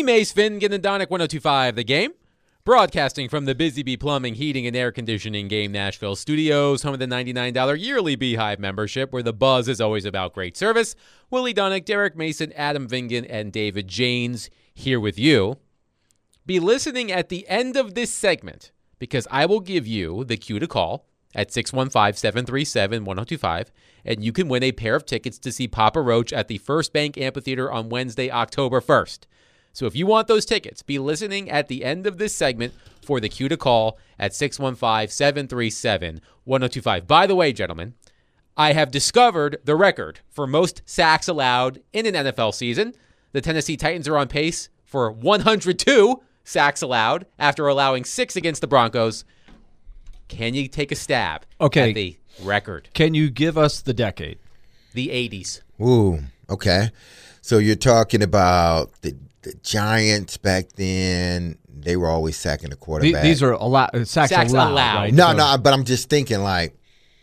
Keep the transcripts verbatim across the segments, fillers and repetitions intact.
me, Mace Finnegan and Donick, one oh two point five The Game. Broadcasting from the Busy Bee Plumbing, Heating, and Air Conditioning Game Nashville studios, home of the ninety-nine dollars yearly Beehive membership, where the buzz is always about great service. Willie Donick, Derek Mason, Adam Vingan, and David Janes here with you. Be listening at the end of this segment, because I will give you the cue to call at six one five, seven three seven, one oh two five, and you can win a pair of tickets to see Papa Roach at the First Bank Amphitheater on Wednesday, October first. So if you want those tickets, be listening at the end of this segment for the cue to call at six one five, seven three seven, one oh two five. By the way, gentlemen, I have discovered the record for most sacks allowed in an N F L season. The Tennessee Titans are on pace for one hundred two sacks allowed after allowing six against the Broncos. Can you take a stab okay. at the record? Can you give us the decade? The eighties. Ooh, okay. So you're talking about the The Giants back then, they were always sacking the quarterback. These are a lot, sacks, Sacks allowed, allowed. right? No, So- no, but I'm just thinking like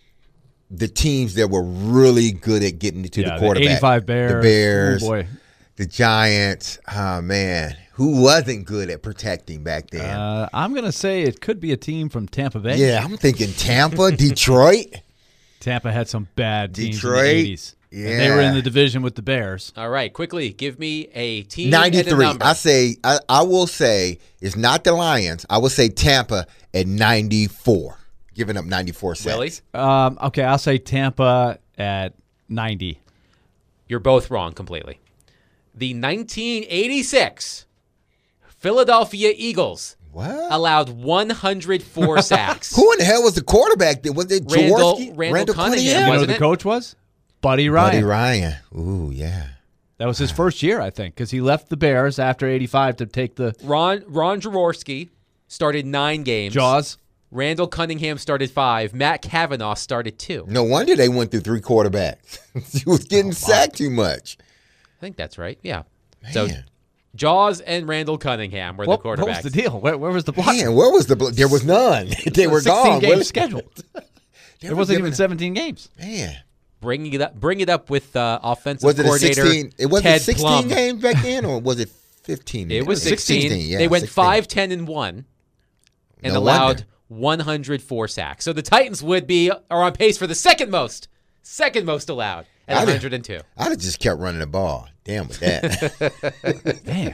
the teams that were really good at getting to Yeah, the quarterback. the eighty-five Bears. The Bears. Oh, boy. The Giants. Oh, man. Who wasn't good at protecting back then? Uh, I'm going to say it could be a team from Tampa Bay. yeah, I'm thinking Tampa, Detroit. Tampa had some bad teams in Detroit. the eighties. Yeah. And they were in the division with the Bears. All right, quickly, give me a team and a ninety-three. number. I say, I, I will say, it's not the Lions. I will say Tampa at ninety-four. Giving up ninety-four cents. Willie? Um, okay, I'll say Tampa at ninety. You're both wrong completely. The nineteen eighty-six Philadelphia Eagles What? allowed one hundred four sacks. Who in the hell was the quarterback? Was it Randall- Jaworski? Randall Cunningham. You know who Wasn't the it? coach was? Buddy Ryan. Buddy Ryan. Ooh, yeah. That was his first year, I think, because he left the Bears after eighty-five to take the Ron Ron Jaworski started nine games. Jaws. Randall Cunningham started five. Matt Cavanaugh started two. No wonder they went through three quarterbacks. He was getting sacked too much. I think that's right. Yeah. So Man. Jaws and Randall Cunningham were What, the what quarterbacks. was the deal? Where, where was the block? Man, where was the bl- there was none. They were gone. sixteen game Willie. schedule. They There were wasn't giving- even seventeen games. Man. Bringing it up, bring it up with uh, offensive Was it a coordinator sixteen? It was Ted it sixteen Plum. games back then, or was it fifteen? It was It sixteen. yeah, they went sixteen. five, ten, and one, and No allowed wonder. one hundred four sacks. So the Titans would be are on pace for the second most, second most allowed at I one did- hundred two. I'd have just kept running the ball. Damn with that. Man,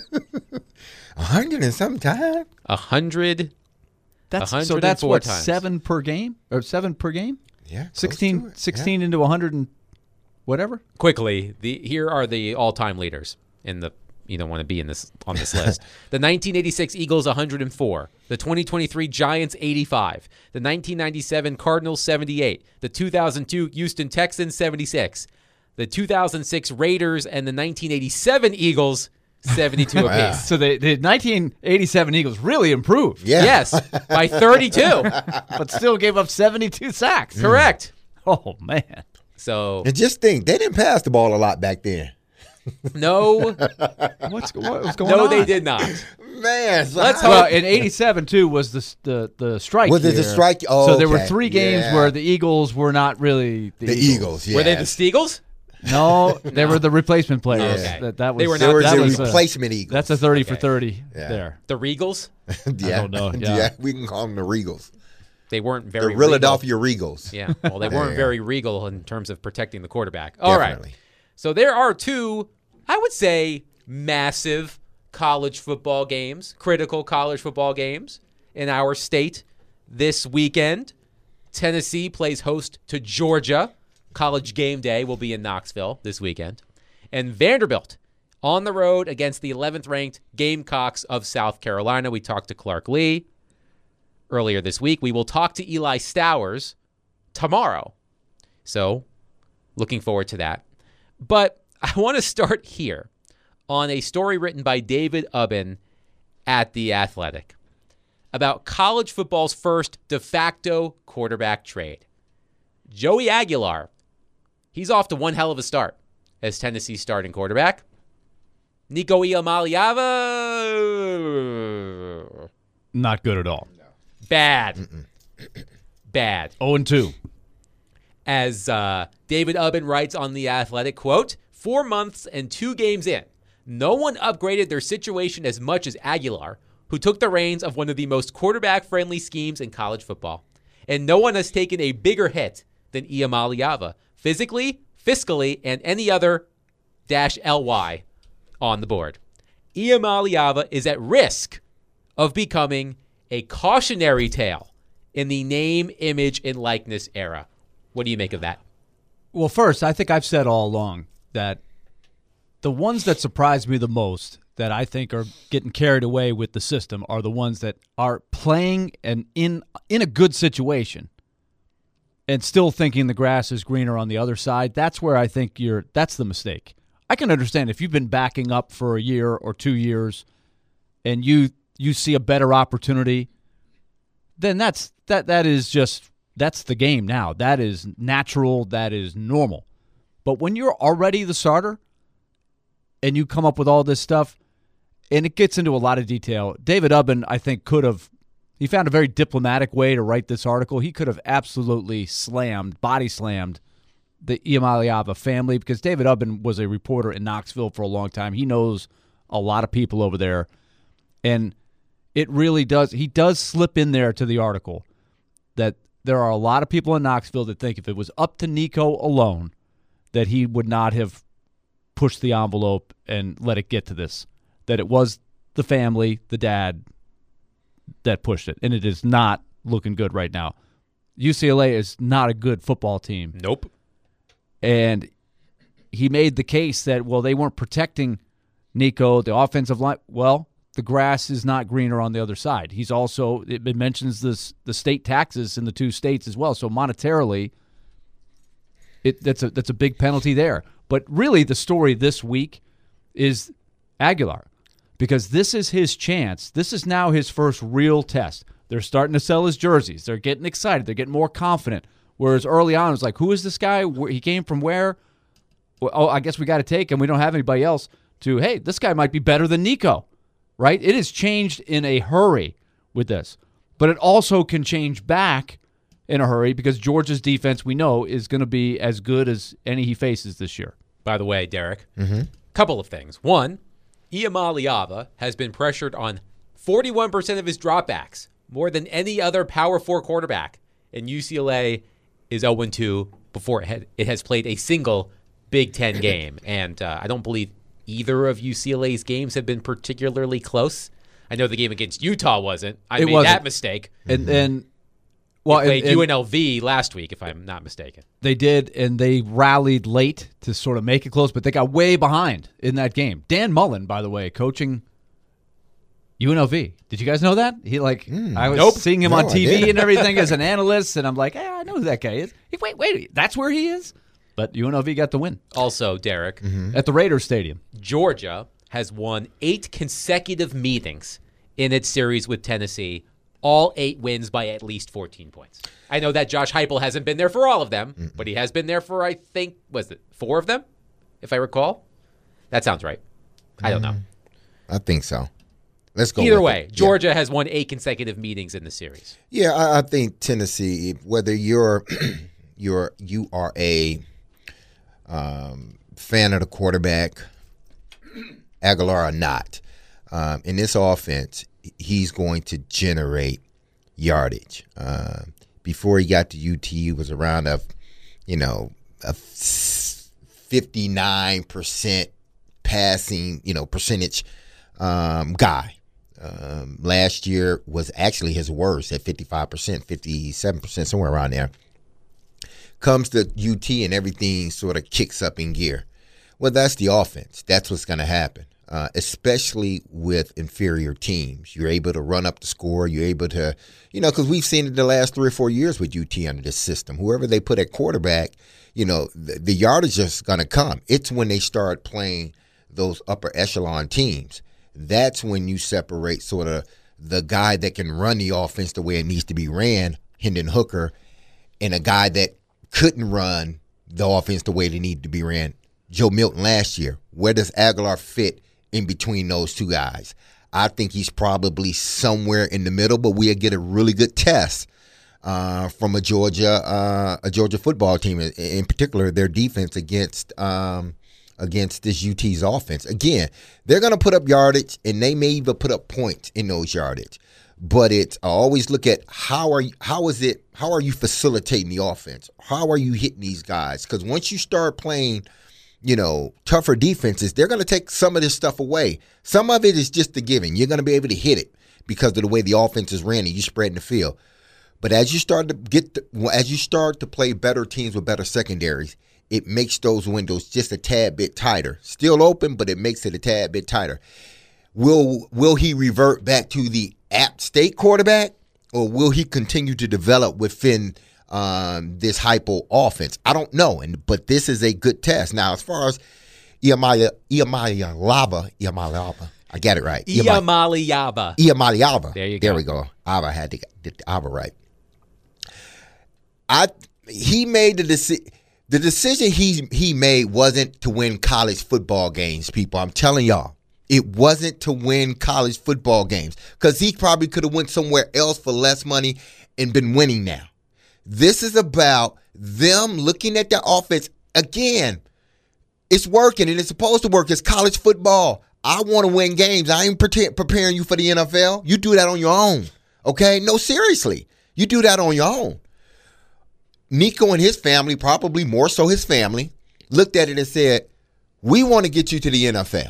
A hundred and some time. A hundred. that's so. one hundred That's four what times. seven per game or seven per game. Yeah. close to sixteen, it. sixteen into one hundred and whatever. Quickly, the here are the all-time leaders in the. You don't want to be in this on this list. The nineteen eighty-six Eagles, one hundred four. The twenty twenty-three Giants, eighty-five. The nineteen ninety-seven Cardinals, seventy-eight. The two thousand two Houston Texans, seventy-six. The two thousand six Raiders and the nineteen eighty-seven Eagles, seventy-two Wow. apiece. So the, the nineteen eighty-seven Eagles really improved, Yeah. Yes, by thirty-two. but still gave up seventy-two sacks. Correct. Oh man, So, And just think, they didn't pass the ball a lot back then. no, what's what was going no, on? they did not. Man, so Let's how- Well, in eighty-seven too was the the the strike. Was it the year. strike? Oh, so there were okay. three games Yeah. where the Eagles were not really the, the Eagles. Yeah. Were they the Steagles? No, they were the replacement players. Okay. That that was They were They not were that the was a- replacement Eagles. That's a thirty Okay. for thirty Yeah. there. The Regals? yeah. don't know, yeah. we can call them the Regals. They weren't The very regal. Philadelphia Regals. Yeah, well, they There weren't you very regal in terms of protecting the quarterback. All right. Definitely. So there are two, I would say, massive college football games, critical college football games in our state this weekend. Tennessee plays host to Georgia. College game day will be in Knoxville this weekend. And Vanderbilt on the road against the eleventh ranked Gamecocks of South Carolina. We talked to Clark Lee earlier this week. We will talk to Eli Stowers tomorrow. So, looking forward to that. But I want to start here on a story written by David Ubben at The Athletic about college football's first de facto quarterback trade. Joey Aguilar, he's off to one hell of a start as Tennessee's starting quarterback. Nico Iamaleava, Not good at all. bad. Bad. oh and two. As uh, David Ubben writes on The Athletic, quote, four months and two games in, No one upgraded their situation as much as Aguilar, who took the reins of one of the most quarterback-friendly schemes in college football. And no one has taken a bigger hit than Iamaleava, physically, fiscally, and any other dash L Y on the board. Iamaleava is at risk of becoming a cautionary tale in the name, image, and likeness era. What do you make of that? Well, first, I think I've said all along that the ones that surprise me the most, that I think are getting carried away with the system, are the ones that are playing and in in a good situation and still thinking the grass is greener on the other side. That's where I think you're that's the mistake. I can understand if you've been backing up for a year or two years and you you see a better opportunity, then that's that that is just that's the game now. That is natural, that is normal. But when you're already the starter and you come up with all this stuff, and it gets into a lot of detail. David Ubben, I think, could have he found a very diplomatic way to write this article. He could have absolutely slammed, body slammed the Iamaleava family, because David Ubben was a reporter in Knoxville for a long time. He knows a lot of people over there. And it really does, he does slip in there to the article that there are a lot of people in Knoxville that think if it was up to Nico alone, that he would not have pushed the envelope and let it get to this. That it was the family, the dad, that pushed it. And it is not looking good right now. U C L A is not a good football team. Nope. And he made the case that, well, they weren't protecting Nico, the offensive line. Well, the grass is not greener on the other side. He's also, it mentions this, the state taxes in the two states as well. So monetarily, it that's a that's a big penalty there. But really the story this week is Aguilar, because this is his chance. This is now his first real test. They're starting to sell his jerseys. They're getting excited. They're getting more confident. Whereas early on, it was like, who is this guy? He came from where? Well, oh, I guess we got to take him. We don't have anybody else. To, hey, this guy might be better than Nico, right? It has changed in a hurry with this. But it also can change back in a hurry because Georgia's defense, we know, is going to be as good as any he faces this year. By the way, Derek, Mm-hmm. couple of things. One, Iamaleava has been pressured on forty-one percent of his dropbacks, more than any other Power Four quarterback. And U C L A is oh and two before it, had, it has played a single Big Ten game. And uh, I don't believe either of U C L A's games have been particularly close. I know the game against Utah wasn't. I It made wasn't. that mistake. And then, well, They played and- and U N L V last week, if I'm not mistaken. they did, and they rallied late to sort of make it close, but they got way behind in that game. Dan Mullen, by the way, coaching U N L V. Did you guys know that? He like I was Nope. seeing him No, on I T V didn't. and everything as an analyst, and I'm like, hey, I know who that guy is. He, wait, wait, that's where he is? But U N L V got the win Also, Derek, at the Raiders Stadium. Georgia has won eight consecutive meetings in its series with Tennessee, all eight wins by at least fourteen points. I know that Josh Heupel hasn't been there for all of them, Mm-mm. but he has been there for, I think, was it four of them, if I recall? That sounds right. I don't know. I think so. Let's go. Either with way, it. Georgia has won eight consecutive meetings in the series. Yeah, yeah I, I think Tennessee. Whether you're you're you are a um, fan of the quarterback, Aguilar or not, um, in this offense, he's going to generate yardage. Uh, before he got to U T, he was around a, you know, a fifty-nine percent passing, you know, percentage um, guy. Um, last year was actually his worst at fifty-five percent, fifty-seven percent, somewhere around there. Comes to U T and everything sort of kicks up in gear. Well, that's the offense. That's what's going to happen, uh, especially with inferior teams. You're able to run up the score. You're able to, you know, because we've seen it the last three or four years with U T under this system. Whoever they put at quarterback, you know, the, the yardage is going to come. It's when they start playing those upper echelon teams. That's when you separate sort of the guy that can run the offense the way it needs to be ran, Hendon Hooker, and a guy that couldn't run the offense the way they needed to be ran, Joe Milton last year. Where does Aguilar fit in between those two guys? I think he's probably somewhere in the middle, but we'll get a really good test uh, from a Georgia uh, a Georgia football team, in, in particular their defense against um, against this U T's offense. Again, they're going to put up yardage, and they may even put up points in those yardage. But it's I always look at how are you, how is it how are you facilitating the offense? How are you hitting these guys? Because once you start playing, you know, tougher defenses, they're going to take some of this stuff away. Some of it is just the giving. You're going to be able to hit it because of the way the offense is ran and you spread in the field. But as you start to get the, as you start to play better teams with better secondaries, it makes those windows just a tad bit tighter. Still open, but it makes it a tad bit tighter. Will will he revert back to the App State quarterback, or will he continue to develop within um, this hypo offense? I don't know, and but this is a good test. Now, as far as Iamaya Iamaliava, Iamaliava, I got it right. Iamaliava. Iamaliava. There you go. There we go. Ava had to get the Ava right. I he made the decision. The decision he he made wasn't to win college football games, people. I'm telling y'all. It wasn't to win college football games because he probably could have went somewhere else for less money and been winning now. This is about them looking at their offense. Again, it's working and it's supposed to work. It's college football. I want to win games. I ain't pre- preparing you for the N F L. You do that on your own, okay? No, seriously. You do that on your own. Nico and his family, probably more so his family, looked at it and said, we want to get you to the N F L.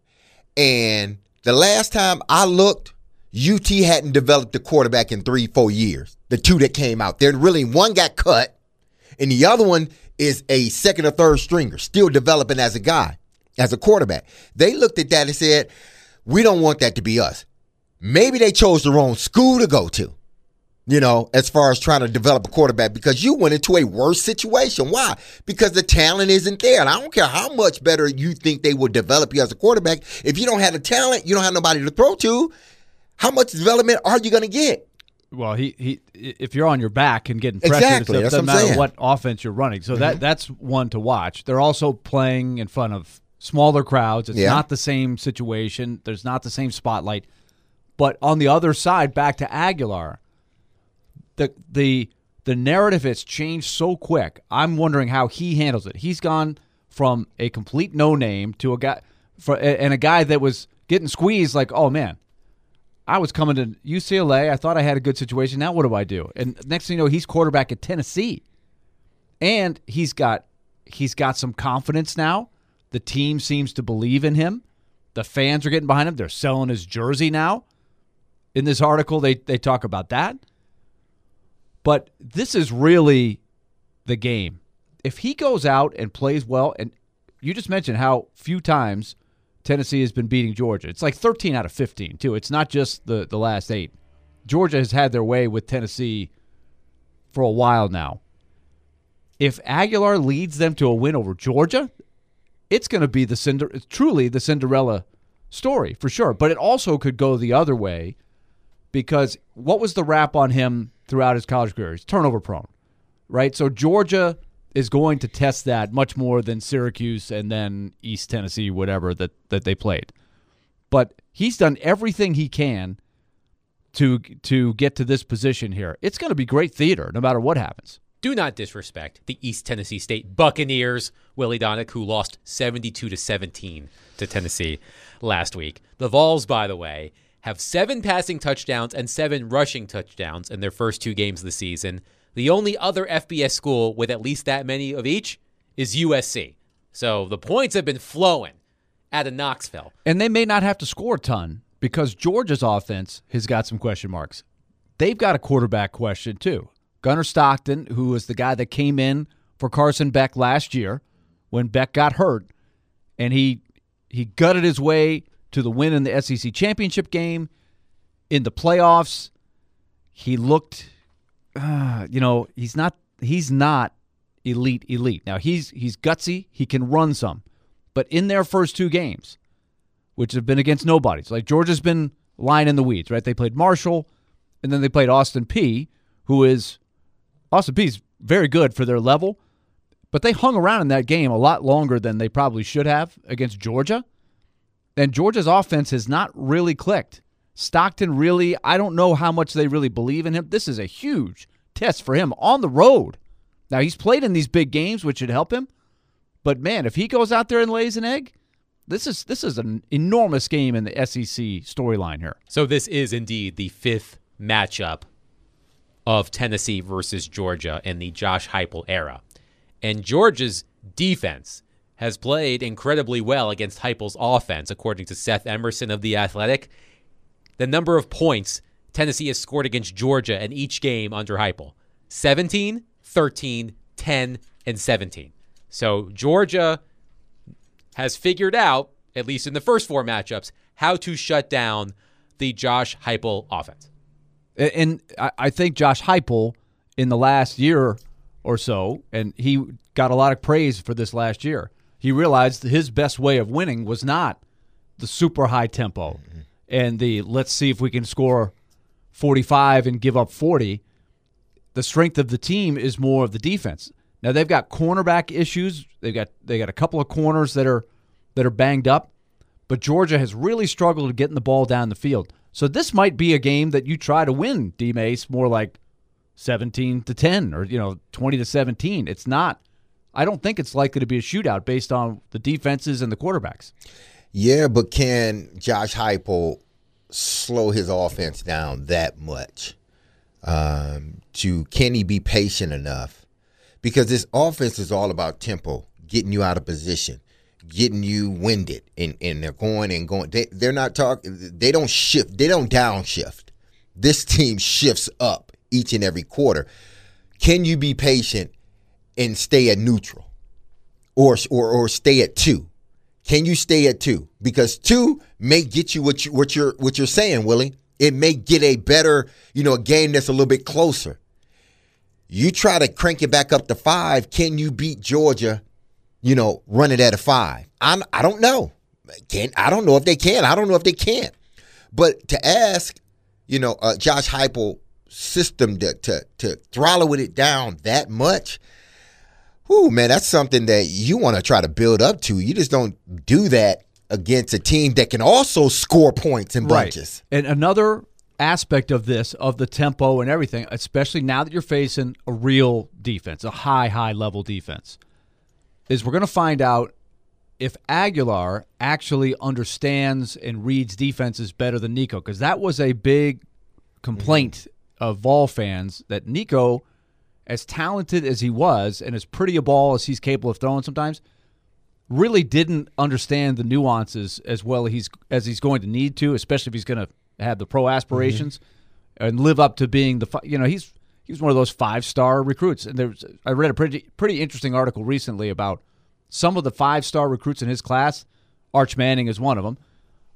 And the last time I looked, U T hadn't developed a quarterback in three, four years. The two that came out there, really one got cut, and the other one is a second or third stringer, still developing as a guy, as a quarterback. They looked at that and said, we don't want that to be us. Maybe they chose the wrong school to go to, you know, as far as trying to develop a quarterback, because you went into a worse situation. Why? Because the talent isn't there. And I don't care how much better you think they will develop you as a quarterback. If you don't have the talent, you don't have nobody to throw to, how much development are you going to get? Well, he, he if you're on your back and getting pressure, exactly. it doesn't what matter saying. what offense you're running. So mm-hmm. that that's one to watch. They're also playing in front of smaller crowds. It's yeah. not the same situation. There's not the same spotlight. But on the other side, back to Aguilar, the the the narrative has changed so quick. I'm wondering how he handles it. He's gone from a complete no-name to a guy for and a guy that was getting squeezed like, oh, man, I was coming to U C L A. I thought I had a good situation. Now what do I do? And next thing you know, he's quarterback at Tennessee. And he's got he's got some confidence now. The team seems to believe in him. The fans are getting behind him. They're selling his jersey now. In this article, they, they talk about that. But this is really the game. If he goes out and plays well, and you just mentioned how few times Tennessee has been beating Georgia. It's like thirteen out of fifteen, too. It's not just the, the last eight. Georgia has had their way with Tennessee for a while now. If Aguilar leads them to a win over Georgia, it's going to be the Cinder- truly the Cinderella story, for sure. But it also could go the other way, because what was the rap on him throughout his college career? He's turnover prone, right? So Georgia is going to test that much more than Syracuse and then East Tennessee, whatever, that, that they played. But he's done everything he can to to get to this position here. It's going to be great theater no matter what happens. Do not disrespect the East Tennessee State Buccaneers, Willie Donick, who lost seventy-two to seventeen to Tennessee last week. The Vols, by the way, have seven passing touchdowns and seven rushing touchdowns in their first two games of the season. The only other F B S school with at least that many of each is U S C. So the points have been flowing out of Knoxville. And they may not have to score a ton because Georgia's offense has got some question marks. They've got a quarterback question, too. Gunnar Stockton, who was the guy that came in for Carson Beck last year when Beck got hurt, and he he gutted his way to the win in the S E C championship game. In the playoffs, he looked, uh, you know, he's not he's not elite elite. Now he's he's gutsy, he can run some, but in their first two games, which have been against nobodies, like Georgia's been lying in the weeds, right? They played Marshall, and then they played Austin Peay, who is Austin Peay's very good for their level, but they hung around in that game a lot longer than they probably should have against Georgia. And Georgia's offense has not really clicked. Stockton really, I don't know how much they really believe in him. This is a huge test for him on the road. Now, he's played in these big games, which should help him, But, man, if he goes out there and lays an egg, this is this is an enormous game in the S E C storyline here. So this is indeed the fifth matchup of Tennessee versus Georgia in the Josh Heupel era. And Georgia's defense has played incredibly well against Heupel's offense, according to Seth Emerson of The Athletic. The number of points Tennessee has scored against Georgia in each game under Heupel: seventeen, thirteen, ten, and seventeen. So Georgia has figured out, at least in the first four matchups, how to shut down the Josh Heupel offense. And I think Josh Heupel in the last year or so, and he got a lot of praise for this last year, he realized that his best way of winning was not the super high tempo mm-hmm. and the let's see if we can score forty-five and give up forty. The strength of the team is more of the defense. Now they've got cornerback issues. They've got they got a couple of corners that are that are banged up, but Georgia has really struggled getting the ball down the field. So this might be a game that you try to win, D. Mace, more like seventeen to ten or you know twenty to seventeen. It's not. I don't think it's likely to be a shootout based on the defenses and the quarterbacks. Yeah, but can Josh Heupel slow his offense down that much? Um, to can he be patient enough? Because this offense is all about tempo, getting you out of position, getting you winded, and, and they're going and going. They, they're not talking. They don't shift. They don't downshift. This team shifts up each and every quarter. Can you be patient and stay at neutral, or or or stay at two? Can you stay at two? Because two may get you what you what you're what you're saying, Willie. It may get a better, you know, a game that's a little bit closer. You try to crank it back up to five. Can you beat Georgia? You know, run it at a five. I'm, I don't know. Can I don't know if they can. I don't know if they can't. But to ask, you know, uh, Josh Heupel system to to to throttle it down that much, whoo, man, that's something that you want to try to build up to. You just don't do that against a team that can also score points in bunches. Right. And another aspect of this, of the tempo and everything, especially now that you're facing a real defense, a high, high level defense, is we're going to find out if Aguilar actually understands and reads defenses better than Nico, because that was a big complaint mm-hmm. of Vol fans that Nico, as talented as he was and as pretty a ball as he's capable of throwing sometimes, really didn't understand the nuances as well as he's, as he's going to need to, especially if he's going to have the pro aspirations mm-hmm. and live up to being the, you know, he's he's one of those five-star recruits. And there's, I read a pretty pretty interesting article recently about some of the five-star recruits in his class. Arch Manning is one of them.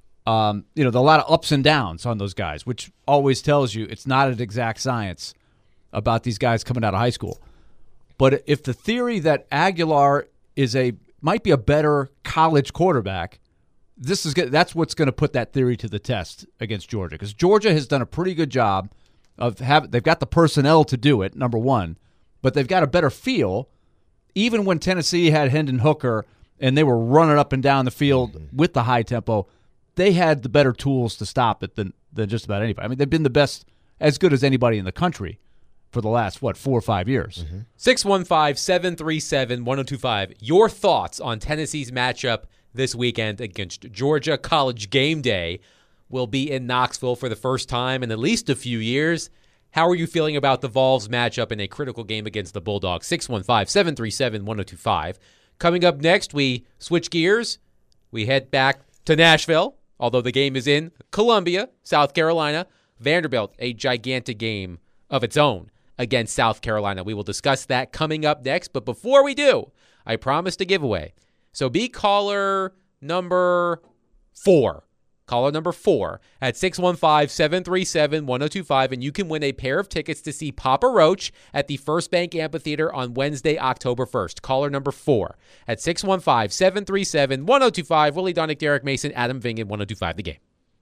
Um, you know, there are a lot of ups and downs on those guys, which always tells you it's not an exact science about these guys coming out of high school. But if the theory that Aguilar is a might be a better college quarterback, this is that's what's going to put that theory to the test against Georgia, because Georgia has done a pretty good job of have they've got the personnel to do it, number one, but they've got a better feel. Even when Tennessee had Hendon Hooker and they were running up and down the field mm-hmm. with the high tempo, they had the better tools to stop it than than just about anybody. I mean, they've been the best, as good as anybody in the country for the last, what, four or five years. Mm-hmm. six one five, seven three seven, one oh two five. Your thoughts on Tennessee's matchup this weekend against Georgia. College Game Day will be in Knoxville for the first time in at least a few years. How are you feeling about the Vols matchup in a critical game against the Bulldogs? six one five, seven three seven, one oh two five. Coming up next, we switch gears. We head back to Nashville, although the game is in Columbia, South Carolina. Vanderbilt, a gigantic game of its own against South Carolina. We will discuss that coming up next. But before we do, I promised a giveaway. So be caller number four. Caller number four at six one five, seven three seven, one oh two five, and you can win a pair of tickets to see Papa Roach at the First Bank Amphitheater on Wednesday, October first. Caller number four at six one five, seven three seven, one oh two five. Willie Donick, Derek Mason, Adam Vingan, one oh two five, The Game.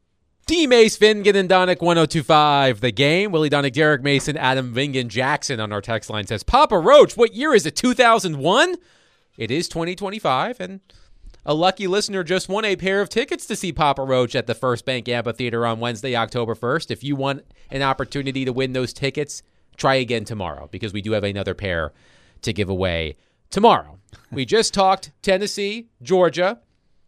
D. Mace, Vingan, and Donick, one oh two five, The Game. Willie Donick, Derek Mason, Adam Vingan, Jackson on our text line says, Papa Roach, what year is it, two thousand one? It is twenty twenty-five, and a lucky listener just won a pair of tickets to see Papa Roach at the First Bank Amphitheater on Wednesday, October first. If you want an opportunity to win those tickets, try again tomorrow, because we do have another pair to give away tomorrow. We just talked Tennessee, Georgia,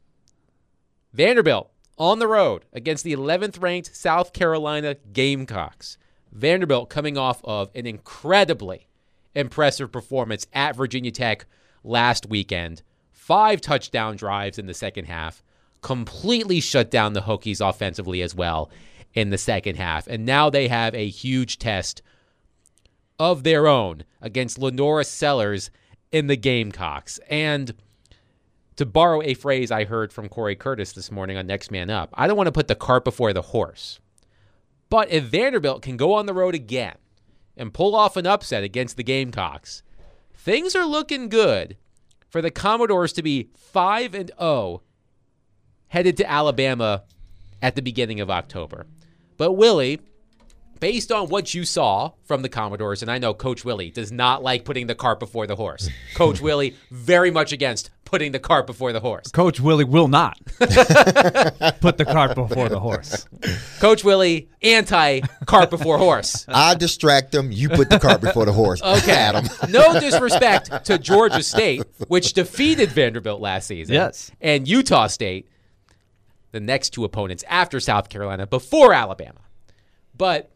Vanderbilt on the road against the eleventh-ranked South Carolina Gamecocks. Vanderbilt coming off of an incredibly impressive performance at Virginia Tech last weekend. Five touchdown drives in the second half. Completely shut down the Hokies offensively as well in the second half. And now they have a huge test of their own against Lenora Sellers in the Gamecocks. And to borrow a phrase I heard from Corey Curtis this morning on Next Man Up, I don't want to put the cart before the horse. But if Vanderbilt can go on the road again and pull off an upset against the Gamecocks, things are looking good for the Commodores to be five and oh headed to Alabama at the beginning of October. But Willie, based on what you saw from the Commodores, and I know Coach Willie does not like putting the cart before the horse. Coach Willie, very much against putting the cart before the horse. Coach Willie will not put the cart before the horse. Coach Willie, anti-cart before horse. I distract them. You put the cart before the horse. Okay. Adam. No disrespect to Georgia State, which defeated Vanderbilt last season. Yes. And Utah State, the next two opponents after South Carolina, before Alabama. But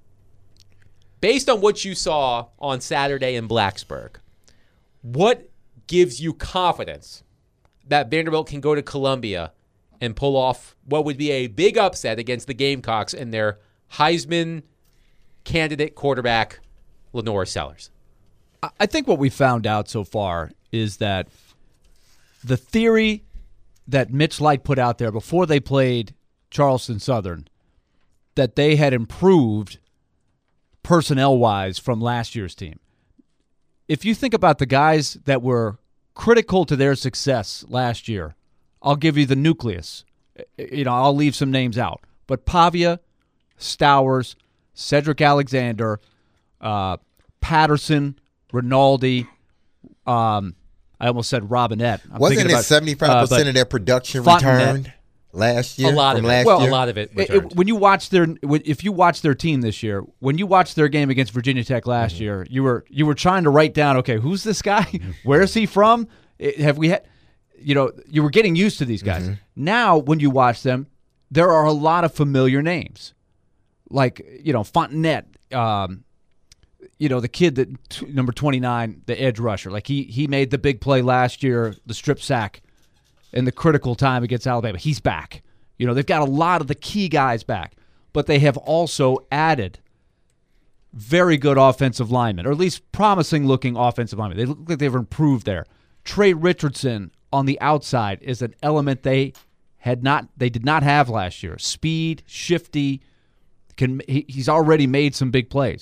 based on what you saw on Saturday in Blacksburg, what gives you confidence that Vanderbilt can go to Columbia and pull off what would be a big upset against the Gamecocks and their Heisman candidate quarterback, Lenora Sellers? I think what we found out so far is that the theory that Mitch Light put out there before they played Charleston Southern, that they had improved personnel-wise from last year's team. If you think about the guys that were critical to their success last year, I'll give you the nucleus. You know, I'll leave some names out. But Pavia, Stowers, Cedric Alexander, uh, Patterson, Rinaldi, um, I almost said Robinette. I'm Wasn't it seventy-five percent uh, of their production Fontenette. returned last year? A lot from of it. last Well, year? a lot of it It- returned. it- when you watch their, when- if you watch their team this year, when you watched their game against Virginia Tech last Mm-hmm. year, you were you were trying to write down, okay, who's this guy? Mm-hmm. Where is he from? It- have we had, you know, you were getting used to these guys. Mm-hmm. Now, when you watch them, there are a lot of familiar names, like you know Fontenette, um, you know the kid that t- number twenty-nine, the edge rusher, like he he made the big play last year, the strip sack, in the critical time against Alabama. He's back. You know, they've got a lot of the key guys back, but they have also added very good offensive linemen, or at least promising-looking offensive linemen. They look like they've improved there. Trey Richardson on the outside is an element they had not, they did not have last year. Speed, shifty, can he, he's already made some big plays.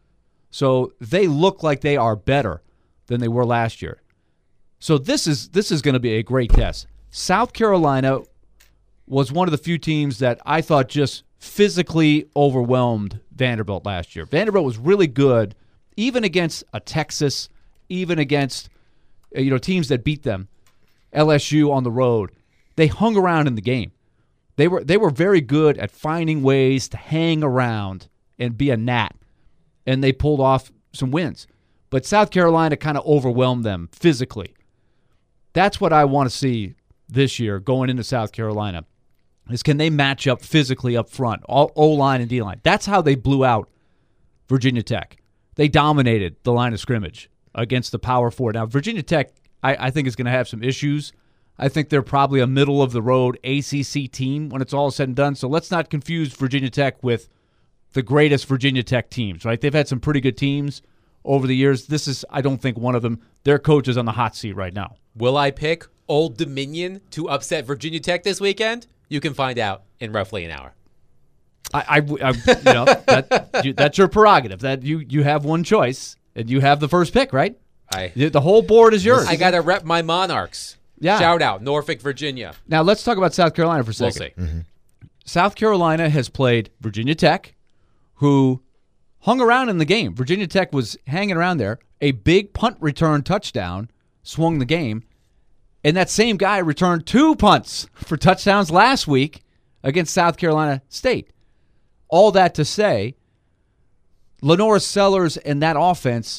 So they look like they are better than they were last year. So this is this is going to be a great test. South Carolina was one of the few teams that I thought just physically overwhelmed Vanderbilt last year. Vanderbilt was really good, even against a Texas, even against you know teams that beat them, L S U on the road. They hung around in the game. They were they were very good at finding ways to hang around and be a gnat, and they pulled off some wins. But South Carolina kind of overwhelmed them physically. That's what I want to see this year going into South Carolina, is can they match up physically up front, all O-line and D-line. That's how they blew out Virginia Tech. They dominated the line of scrimmage against the Power Four. Now, Virginia Tech, I, I think, is going to have some issues. I think they're probably a middle-of-the-road A C C team when it's all said and done. So let's not confuse Virginia Tech with the greatest Virginia Tech teams, right? They've had some pretty good teams over the years. This is, I don't think, one of them. Their coach is on the hot seat right now. Will I pick Old Dominion to upset Virginia Tech this weekend? You can find out in roughly an hour. I, I, I you know, that, you, that's your prerogative. That you, you have one choice, and you have the first pick, right? I The whole board is yours. I got to rep my Monarchs. Yeah. Shout out, Norfolk, Virginia. Now let's talk about South Carolina for a We'll second. see. Mm-hmm. South Carolina has played Virginia Tech, who hung around in the game. Virginia Tech was hanging around there. A big punt return touchdown swung the game. And that same guy returned two punts for touchdowns last week against South Carolina State. All that to say, Lenora Sellers and that offense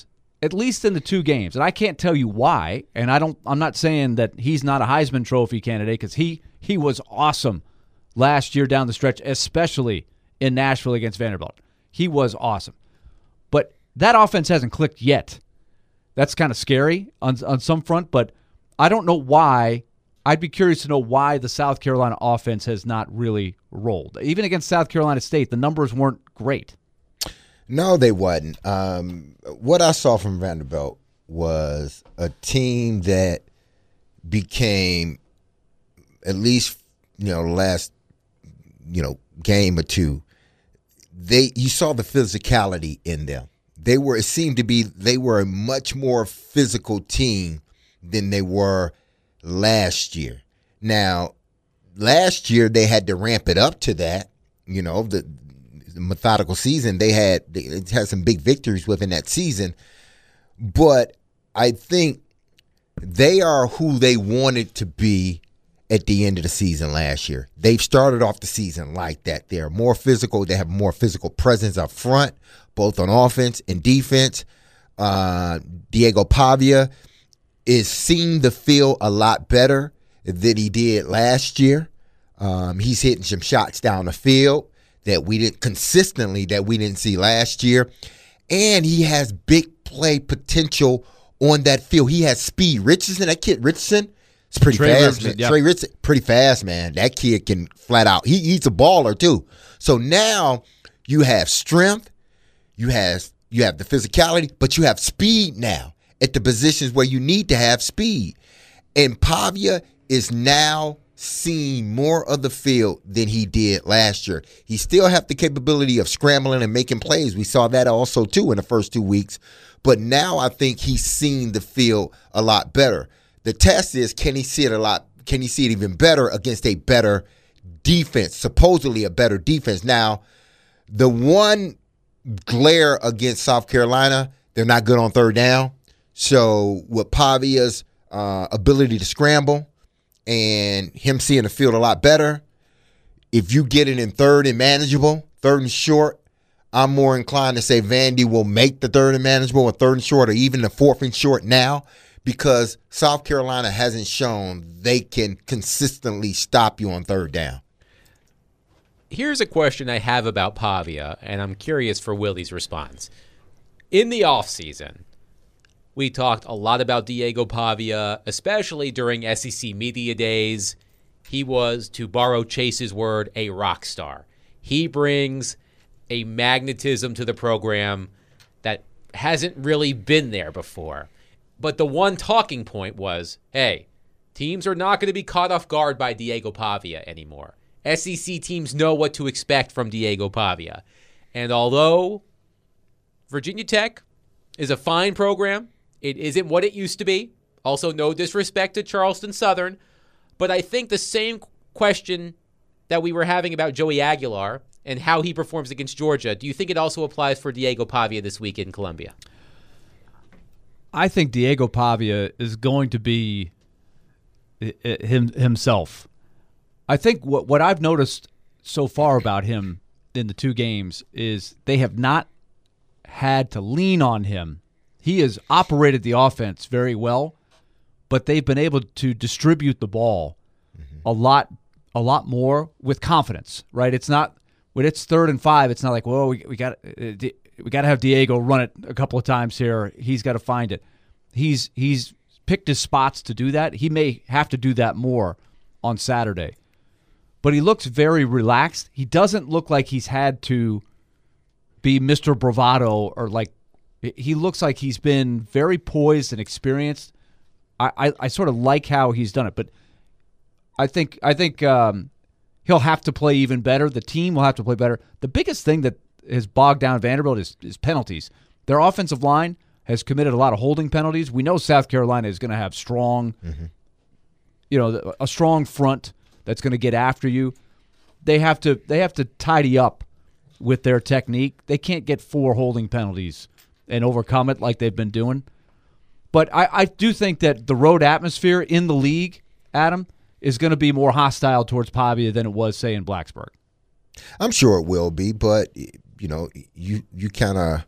at least in the two games, and I can't tell you why, and I don't, I'm not saying that he's not a Heisman Trophy candidate because he, he was awesome last year down the stretch, especially in Nashville against Vanderbilt. He was awesome. But that offense hasn't clicked yet. That's kind of scary on on some front, but I don't know why. I'd be curious to know why the South Carolina offense has not really rolled. Even against South Carolina State, the numbers weren't great. No, they wasn't. Um, what I saw from Vanderbilt was a team that became, at least, you know, last, you know, game or two, they you saw the physicality in them. They were, it seemed to be, they were a much more physical team than they were last year. Now, last year they had to ramp it up to that. You know, the, the methodical season, they had, they had some big victories within that season. But I think they are who they wanted to be at the end of the season last year. They've started off the season like that. They're more physical. They have more physical presence up front, both on offense and defense. Uh, Diego Pavia is seeing the field a lot better than he did last year. Um, he's hitting some shots down the field that we didn't consistently that we didn't see last year. And he has big play potential on that field. He has speed. Richardson, that kid Richardson, it's pretty Trey fast, Richardson, man. yeah. Trey Richardson, pretty fast, man. That kid can flat out. He, he's a baller too. So now you have strength, you have you have the physicality, but you have speed now at the positions where you need to have speed. And Pavia is now seeing more of the field than he did last year. He still have the capability of scrambling and making plays. We saw that also too in the first two weeks. But now I think he's seeing the field a lot better. The test is, can he see it a lot? Can he see it even better against a better defense, supposedly a better defense? Now, the one glare against South Carolina, they're not good on third down. So with Pavia's uh, ability to scramble and him seeing the field a lot better, if you get it in third and manageable, third and short, I'm more inclined to say Vandy will make the third and manageable or third and short or even the fourth and short now, because South Carolina hasn't shown they can consistently stop you on third down. Here's a question I have about Pavia, and I'm curious for Willie's response. In the offseason, we talked a lot about Diego Pavia, especially during S E C Media Days. He was, to borrow Chase's word, a rock star. He brings a magnetism to the program that hasn't really been there before. But the one talking point was, hey, teams are not going to be caught off guard by Diego Pavia anymore. S E C teams know what to expect from Diego Pavia. And although Virginia Tech is a fine program, it isn't what it used to be. Also, no disrespect to Charleston Southern. But I think the same question that we were having about Joey Aguilar and how he performs against Georgia, do you think it also applies for Diego Pavia this week in Columbia? I think Diego Pavia is going to be him himself. I think what what I've noticed so far about him in the two games is they have not had to lean on him. He has operated the offense very well, but they've been able to distribute the ball mm-hmm. a lot a lot more with confidence, right? It's not when it's third and five, it's not like, whoa, we, we got uh, we got to have Diego run it a couple of times here. He's got to find it. He's he's picked his spots to do that. He may have to do that more on Saturday. But he looks very relaxed. He doesn't look like he's had to be Mister Bravado or like he looks like he's been very poised and experienced. I, I, I sort of like how he's done it, but I think I think um, he'll have to play even better. The team will have to play better. The biggest thing that has bogged down Vanderbilt is, is penalties. Their offensive line has committed a lot of holding penalties. We know South Carolina is going to have strong, mm-hmm. you know, a strong front that's going to get after you. They have to they have to tidy up with their technique. They can't get four holding penalties and overcome it like they've been doing. But I, I do think that the road atmosphere in the league, Adam, is going to be more hostile towards Pavia than it was, say, in Blacksburg. I'm sure it will be, but you know, you you kind of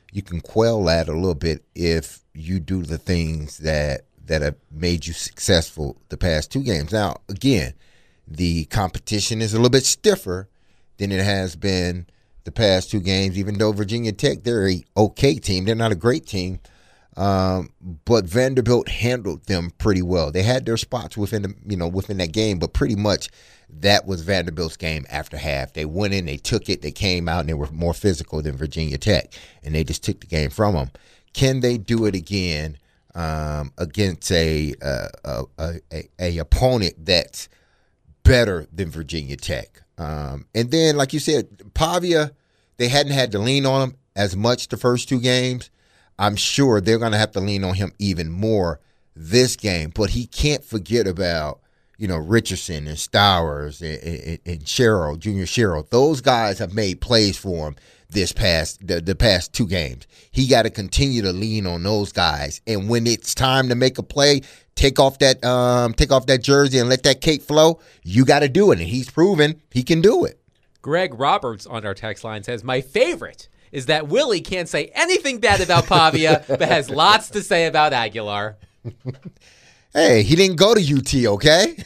you can quell that a little bit if you do the things that that have made you successful the past two games. Now, again, the competition is a little bit stiffer than it has been the past two games, even though Virginia Tech, they're a okay team. They're not a great team. Um, but Vanderbilt handled them pretty well. They had their spots within the, you know, within that game, but pretty much that was Vanderbilt's game after half. They went in, they took it, they came out, and they were more physical than Virginia Tech, and they just took the game from them. Can they do it again um, against a, uh, a, a, a a opponent that's better than Virginia Tech? Um, and then, like you said, Pavia, they hadn't had to lean on him as much the first two games. I'm sure they're going to have to lean on him even more this game. But he can't forget about, you know, Richardson and Stowers and, and, and Sherrill, Junior Sherrill. Those guys have made plays for him this past the, the past two games. He got to continue to lean on those guys. And when it's time to make a play, take off that um, take off that jersey and let that cape flow, you got to do it. And he's proven he can do it. Greg Roberts on our text line says, my favorite is that Willie can't say anything bad about Pavia, but has lots to say about Aguilar. Hey, he didn't go to U T, okay?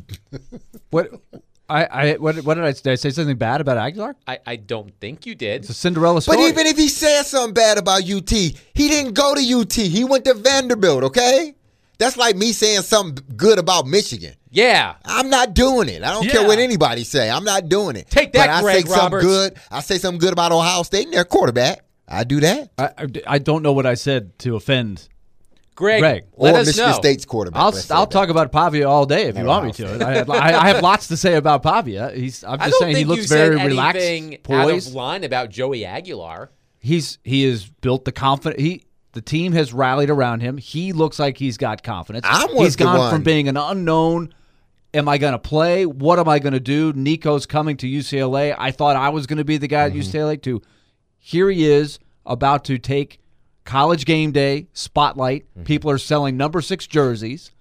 What I, I what, what did I did I say something bad about Aguilar? I, I don't think you did. It's a Cinderella story. But even if he said something bad about U T, he didn't go to U T. He went to Vanderbilt, okay? That's like me saying something good about Michigan. Yeah. I'm not doing it. I don't Yeah. care what anybody say. I'm not doing it. Take that, but I Greg say something Roberts. good. I say something good about Ohio State and their quarterback. I do that. I, I, I don't know what I said to offend. Greg, Greg. let or us Michigan know. State's quarterback. I'll Let's say I'll that. talk about Pavia all day if you And want me Ohio to. I, have- I, I have lots to say about Pavia. He's I'm I just don't saying think he you looks very said relaxed, anything out of poised. line about Joey Aguilar. He's he has built the confidence. He the team has rallied around him. He looks like he's got confidence. I was he's the gone one- from being an unknown. Am I going to play? What am I going to do? Nico's coming to U C L A. I thought I was going to be the guy at U C L A too. Here he is about to take college game day spotlight. People are selling number six jerseys.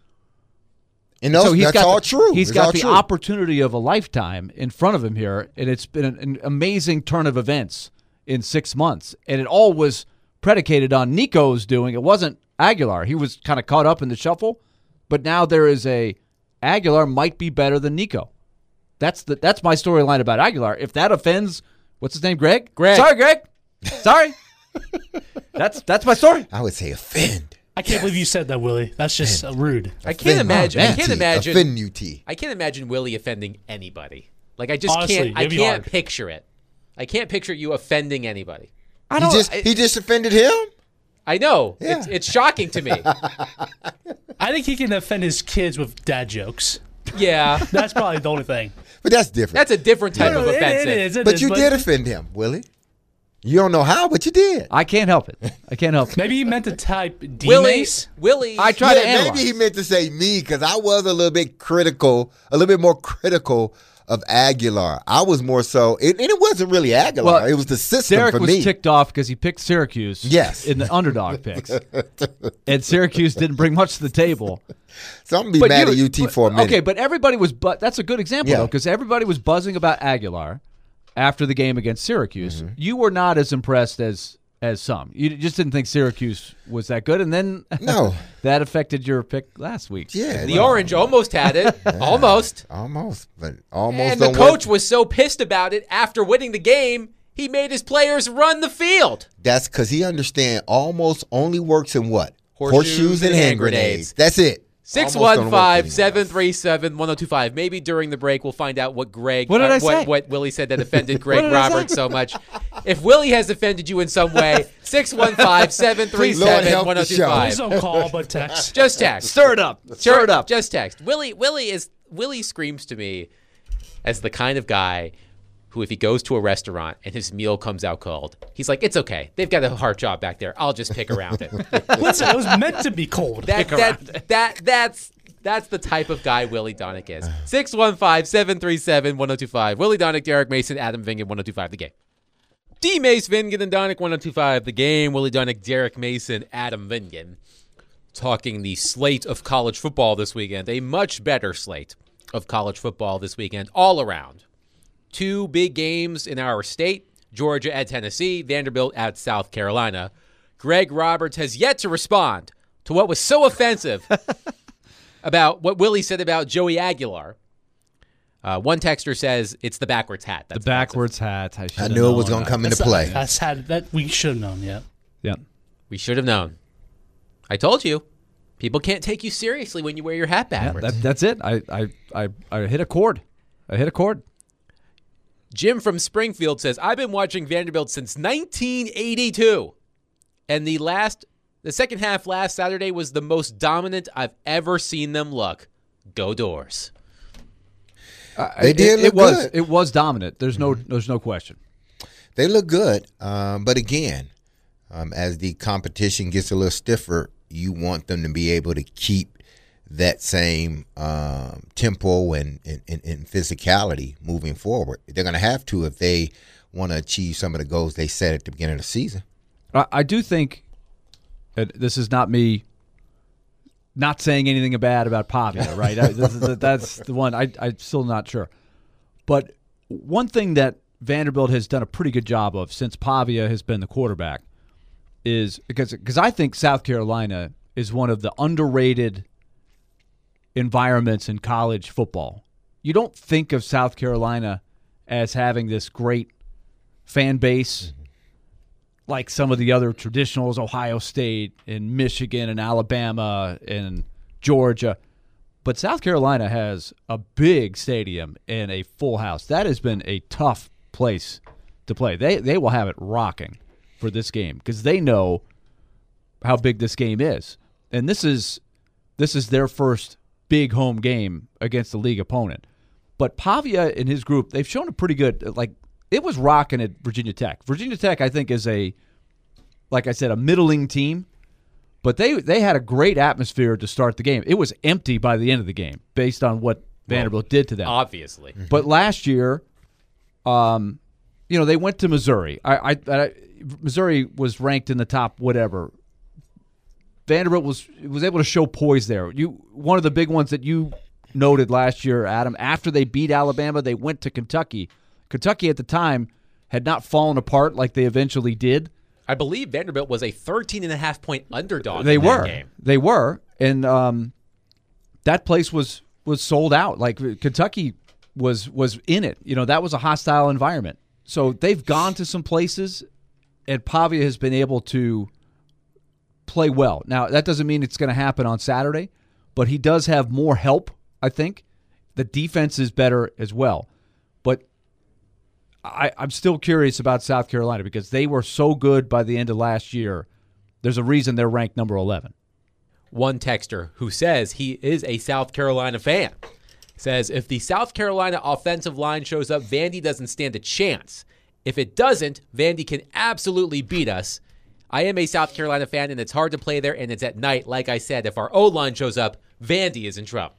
And those, so he's that's got all the, true. He's It's got all the true. opportunity of a lifetime in front of him here, and it's been an, an amazing turn of events in six months. And it all was predicated on Nico's doing. It wasn't Aguilar. He was kind of caught up in the shuffle, but now there is a Aguilar might be better than Nico. That's the that's my storyline about Aguilar. If that offends, what's his name, Greg? Greg. Sorry, Greg. Sorry. that's that's my story. I would say offend. I can't believe you said that, Willie. That's just uh, rude. I can't Offend imagine. I U T. can't imagine. Offend U T. I can't imagine Willie offending anybody. Like I just Honestly, can't. I it'd be can't hard. picture it. I can't picture you offending anybody. I He don't. just I- he just offended him. I know. Yeah. It's, it's shocking to me. I think he can offend his kids with dad jokes. Yeah. That's probably the only thing. But that's different. That's a different type No, of it- offensive. It is. it but is, you did offend him, Willie. You don't know how, but you did. I can't help it. I can't help it. Maybe he meant to type D Willie. Mace. Willie. I tried to yeah, analyze. maybe he meant to say me because I was a little bit critical, a little bit more critical of Aguilar. I was more so, and, and it wasn't really Aguilar. Well, it was the system Derek for was me. ticked off because he picked Syracuse Yes. in the underdog picks. And Syracuse didn't bring much to the table. So I'm gonna be mad you- at U T but- for a minute. Okay, but everybody was but that's a good example Yeah. though, because everybody was buzzing about Aguilar after the game against Syracuse. Mm-hmm. You were not as impressed as as some. You just didn't think Syracuse was that good, and then No. that affected your pick last week. Yeah, the well, Orange almost had it. Almost. almost, but almost. And the don't coach work. was so pissed about it after winning the game, he made his players run the field. That's because he understand almost only works in what Horseshoes and hand grenades. That's it. six Almost don't one work five, anymore. seven three seven, one oh two five. Maybe during the break we'll find out what Greg, What did uh, I say? what, what Willie said that offended Greg did I say? Roberts so much. If Willie has offended you in some way, six one five, seven three Lord seven, help one oh the two show. Please five. don't call, but text. Just text. Stir it up. Stir it up. Just text. Willie Willie is Willie screams to me as the kind of guy who, if he goes to a restaurant and his meal comes out cold, he's like, it's okay. They've got a hard job back there. I'll just pick around it. Listen, it was meant to be cold. That, Pick around. that, that, that's that's the type of guy Willie Donick is. six one five, seven three seven, one oh two five. Willie Donick, Derek Mason, Adam Vingan, one oh two five, the game. D. Mace, Vingan, and Donick, one oh two five, the game. Willie Donick, Derek Mason, Adam Vingan. Talking the slate of college football this weekend. A much better slate of college football this weekend all around. Two big games in our state. Georgia at Tennessee, Vanderbilt at South Carolina. Greg Roberts has yet to respond to what was so offensive about what Willie said about Joey Aguilar. Uh, one texter says it's the backwards hat. That's the backwards hat. I, I knew it was going to come into That's, play. that's had that we should have known. Yeah. Yeah. We should have known. I told you. People can't take you seriously when you wear your hat Yeah, backwards. that, that's it. I, I, I, I hit a chord. I hit a chord. Jim from Springfield says, I've been watching Vanderbilt since nineteen eighty-two. And the last, the second half last Saturday was the most dominant I've ever seen them look. Go Doors. Uh, They it, did it, look it was good. it was dominant. There's no there's no question. They look good, um, but again, um, as the competition gets a little stiffer, you want them to be able to keep that same um, tempo and, and, and, and physicality moving forward. They're going to have to if they want to achieve some of the goals they set at the beginning of the season. I, I do think that this is not me not saying anything bad about Pavia, right? I, this is, that's the one. I, I'm still not sure. But one thing that Vanderbilt has done a pretty good job of since Pavia has been the quarterback is because because I think South Carolina is one of the underrated environments in college football. You don't think of South Carolina as having this great fan base like some of the other traditionals, Ohio State and Michigan and Alabama and Georgia. But South Carolina has a big stadium and a full house. That has been a tough place to play. They they will have it rocking for this game because they know how big this game is. And this is this is their first big home game against the league opponent. But Pavia and his group, they've shown a pretty good, like, it was rocking at Virginia Tech. Virginia Tech, I think, is a, like I said, a middling team. But they they had a great atmosphere to start the game. It was empty by the end of the game based on what Vanderbilt well, did to them. Obviously. But last year, um, you know, they went to Missouri. I, I, I Missouri was ranked in the top whatever. Vanderbilt was was able to show poise there. You one of the big ones that you noted last year, Adam, after they beat Alabama, they went to Kentucky. Kentucky at the time had not fallen apart like they eventually did. I believe Vanderbilt was a thirteen and a half point underdog they in were. that game. They were. And um, that place was was sold out. Like Kentucky was was in it. You know, that was a hostile environment. So they've gone to some places, and Pavia has been able to play well. Now, that doesn't mean it's going to happen on Saturday, but he does have more help, I think. The defense is better as well. But I, I'm still curious about South Carolina because they were so good by the end of last year. There's a reason they're ranked number eleven. One texter who says he is a South Carolina fan says, if the South Carolina offensive line shows up, Vandy doesn't stand a chance. If it doesn't, Vandy can absolutely beat us. I am a South Carolina fan, and it's hard to play there, and it's at night. Like I said, if our O-line shows up, Vandy is in trouble.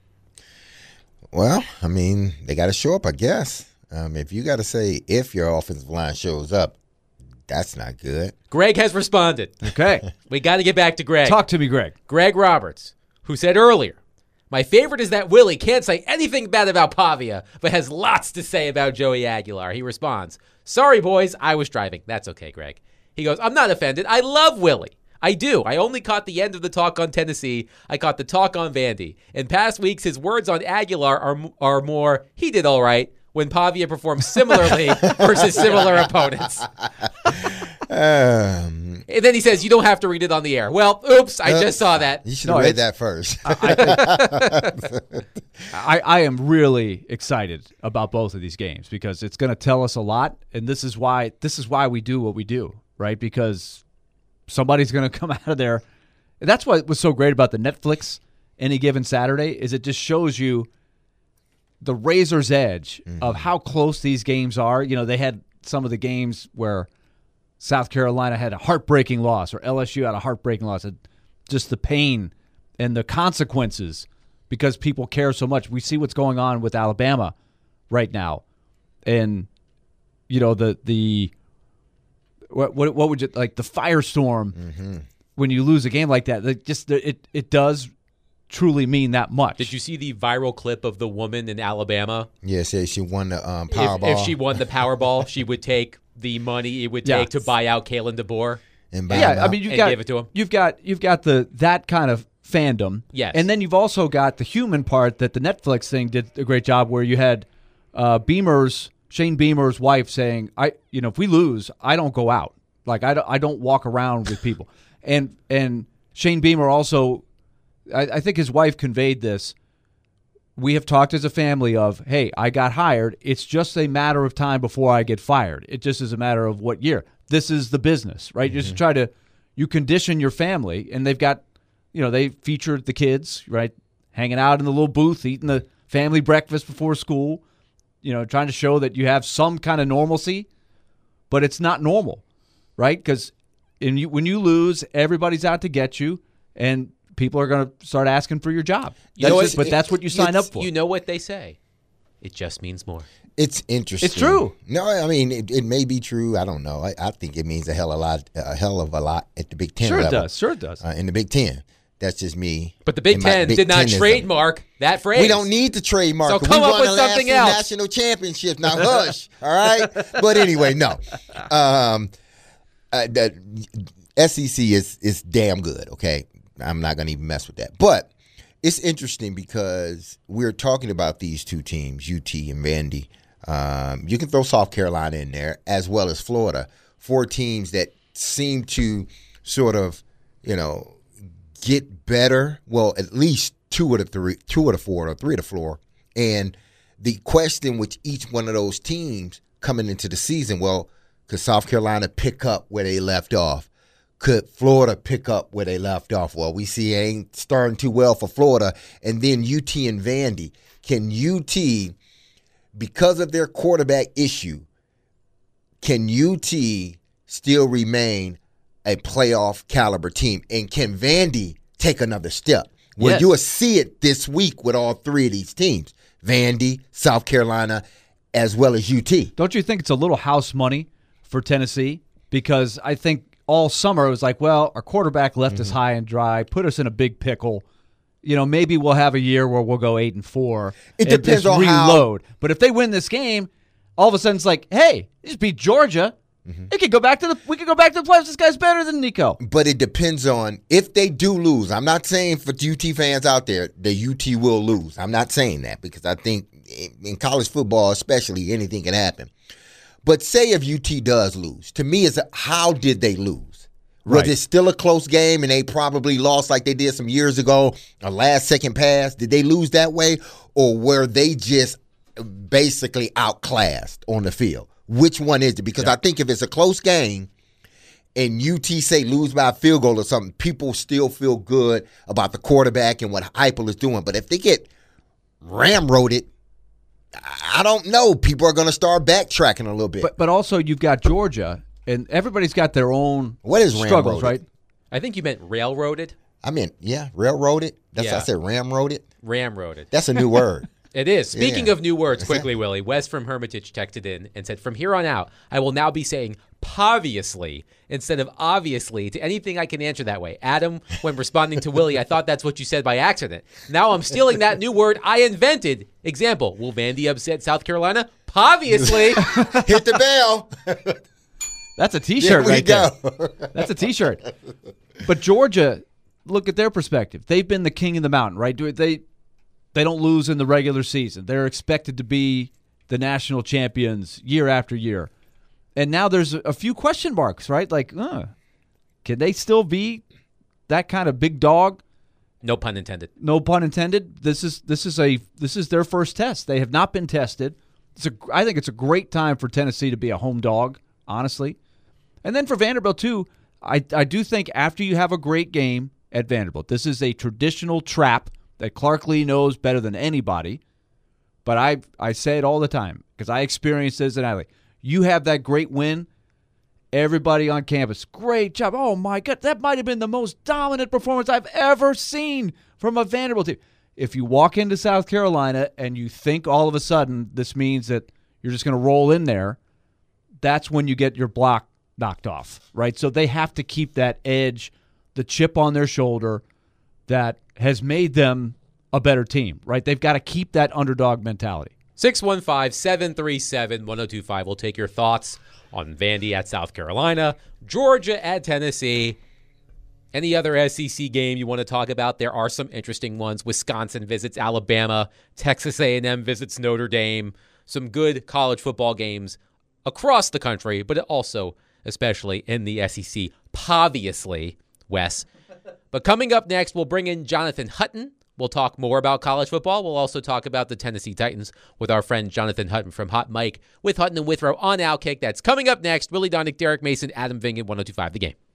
Well, I mean, they got to show up, I guess. Um, if you got to say if your offensive line shows up, that's not good. Greg has responded. Okay. We got to get back to Greg. Talk to me, Greg. Greg Roberts, who said earlier, my favorite is that Willie can't say anything bad about Pavia, but has lots to say about Joey Aguilar. He responds, sorry, boys, I was driving. That's okay, Greg. He goes, I'm not offended. I love Willie. I do. I only caught the end of the talk on Tennessee. I caught the talk on Vandy. In past weeks, his words on Aguilar are, are more, he did all right, when Pavia performs similarly versus similar opponents. Um, And then he says, you don't have to read it on the air. Well, oops, I uh, just saw that. You should have No, read it's- that first. I, I am really excited about both of these games because it's going to tell us a lot, and this is why this is why we do what we do, right? Because somebody's going to come out of there. That's what was so great about the Netflix Any Given Saturday is it just shows you the razor's edge mm-hmm. of how close these games are. You know, they had some of the games where South Carolina had a heartbreaking loss or L S U had a heartbreaking loss. And just the pain and the consequences because people care so much. We see what's going on with Alabama right now. And, you know, the the what what, what would you like the firestorm mm-hmm. when you lose a game like that? Like just it it does truly mean that much. Did you see the viral clip of the woman in Alabama? Yeah, say she won the um, If, Powerball. if she won the Powerball, she would take the money it would Yeah. take to buy out Kalen DeBoer. And buy Yeah, him I out. mean, you've And got gave it to him? you've got you've got the that kind of fandom. Yes. And then you've also got the human part that the Netflix thing did a great job where you had uh, Beamer's Shane Beamer's wife saying, "I you know if we lose, I don't go out. Like I don't I don't walk around with people." And and Shane Beamer also, I, I think his wife conveyed this. We have talked as a family of, hey, I got hired. It's just a matter of time before I get fired. It just is a matter of what year. This is the business, right? You just try to, you condition your family, and they've got, you know, they featured the kids, right, hanging out in the little booth, eating the family breakfast before school, you know, trying to show that you have some kind of normalcy, but it's not normal, right? Because in you, when you lose, everybody's out to get you, and people are going to start asking for your job. You know That's just- what? but that's what you sign up It's- for. You know what they say. It just means more. It's interesting. It's true. No, I mean it, it may be true. I don't know. I, I think it means a hell of a lot, a hell of a lot at the Big Ten Sure it level. does. Sure it does. Uh, in the Big Ten, that's just me. But the Big and my Ten Big did not Tenism. trademark that phrase. We don't need to trademark. So it. come we up won with the last something two else. national championships. Now hush. All right. But anyway, no. Um, uh, the S E C is is damn good. Okay, I'm not going to even mess with that. But it's interesting because we're talking about these two teams, U T and Vandy. Um, you can throw South Carolina in there as well as Florida. Four teams that seem to sort of, you know, get better. Well, at least two of the three, two of the four, or three of the four. And the question with each one of those teams coming into the season, well, could South Carolina pick up where they left off? Could Florida pick up where they left off? Well, we see it ain't starting too well for Florida. And then U T and Vandy. Can U T, because of their quarterback issue, can U T still remain a playoff caliber team? And can Vandy take another step? Well, Yes. you will see it this week with all three of these teams, Vandy, South Carolina, as well as U T. Don't you think it's a little house money for Tennessee? Because I think all summer it was like, well, our quarterback left Mm-hmm. us high and dry, put us in a big pickle. You know, maybe we'll have a year where we'll go eight and four. It and depends just on how- reload. But if they win this game, all of a sudden it's like, hey, they just beat Georgia. Mm-hmm. It could go back to the. We could go back to the playoffs. This guy's better than Nico. But it depends on if they do lose. I'm not saying for U T fans out there that U T will lose. I'm not saying that because I think in college football, especially, anything can happen. But say if U T does lose, to me, it's a, how did they lose? Was Right. it still a close game and they probably lost like they did some years ago, a last second pass? Did they lose that way? Or were they just basically outclassed on the field? Which one is it? Because I think if it's a close game and U T say lose by a field goal or something, people still feel good about the quarterback and what Heupel is doing. But if they get ramroded, I don't know. People are going to start backtracking a little bit. But but also you've got Georgia, and everybody's got their own What is struggles, ramroded? right? I think you meant railroaded. I mean, yeah, railroaded. That's Yeah. what I said, ramroded. Ramroded. That's a new word. It is. Speaking Yeah. of new words, quickly, Willie, Wes from Hermitage texted in and said, from here on out, I will now be saying "poviously" instead of "obviously" to anything I can answer that way. Adam, when responding to Willie, I thought that's what you said by accident. Now I'm stealing that new word I invented. Example, will Vandy upset South Carolina? Poviously. Hit the bell. That's a There T-shirt we right go. there. That's a T-shirt. But Georgia, look at their perspective. They've been the king of the mountain, right? Do They they don't lose in the regular season. They're expected to be the national champions year after year. And now there's a few question marks, right? Like, uh, can they still be that kind of big dog? No pun intended. No pun intended. This is this is a this is their first test. They have not been tested. It's a I think it's a great time for Tennessee to be a home dog, honestly. And then for Vanderbilt too, I I do think after you have a great game at Vanderbilt, this is a traditional trap that Clark Lee knows better than anybody. But I I say it all the time because I experienced this in Iowa. You have that great win. Everybody on campus, great job. Oh, my God, that might have been the most dominant performance I've ever seen from a Vanderbilt team. If you walk into South Carolina and you think all of a sudden this means that you're just going to roll in there, that's when you get your block knocked off, right? So they have to keep that edge, the chip on their shoulder that has made them a better team, right? They've got to keep that underdog mentality. six one five, seven three seven, one oh two five. We'll take your thoughts on Vandy at South Carolina, Georgia at Tennessee. Any other S E C game you want to talk about? There are some interesting ones. Wisconsin visits Alabama. Texas A and M visits Notre Dame. Some good college football games across the country, but also especially in the S E C. Obviously, Wes. But coming up next, we'll bring in Jonathan Hutton. We'll talk more about college football. We'll also talk about the Tennessee Titans with our friend Jonathan Hutton from Hot Mike with Hutton and Withrow on Outkick. That's coming up next. Willie Donick, Derek Mason, Adam Vingan, one oh two five The Game.